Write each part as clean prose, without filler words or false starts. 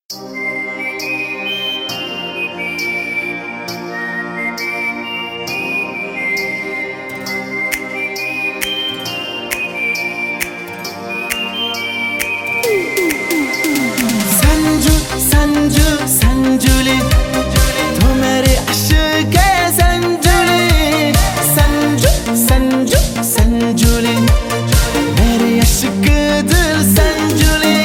संजुली तू मेरी अश्क है संजुली संजुली मेरी अश्क दिल संजुली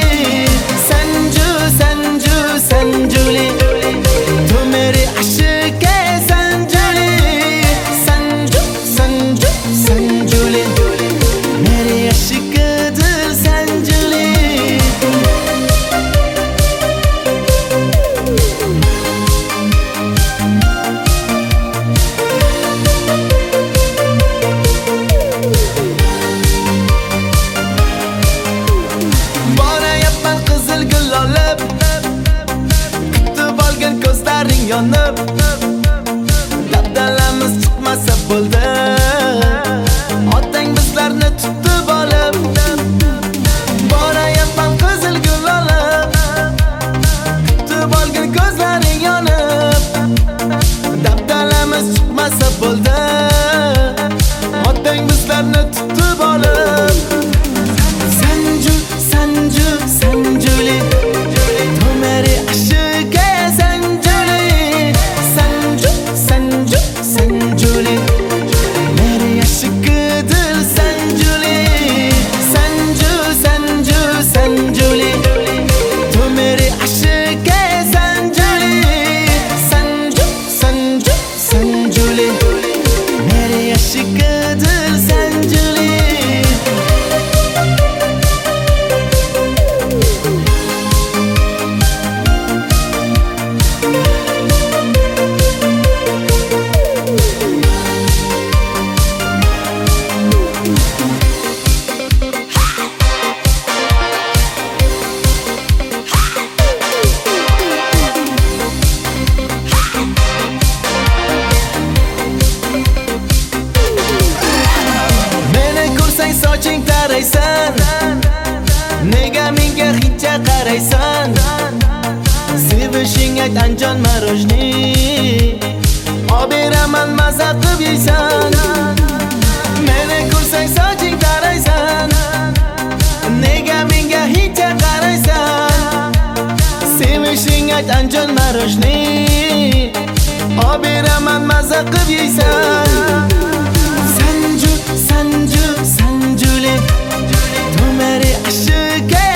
संजुली तू मेरी अश्क है संजुली संजुली मेरी अश्क दिल संजुली Yonib dabdalamiz chiqmasa bo'ldi otang bizlarni tutib olib borayapman qizil gul olib kutib olgin ko'zlaring yonib dabdalamiz chiqmasa bo'ldi otang bizlarni tutib olib संजुली तू मेरी अश्क है संजुली मेरी अश्क दिल संजुली संजुली तू मेरी अश्क है संजुली मेरी अश्क दिल संजुली soching taraysan nega menga hidcha qaraysan sevishing ayt anjon marojni oberaman maza qilib yeysan meni ko'rsang soching taraysan nega menga hidcha qaraysan sevishing ayt anjon marojni oberaman maza qilib yeysan संजुली तू मेरी अश्क है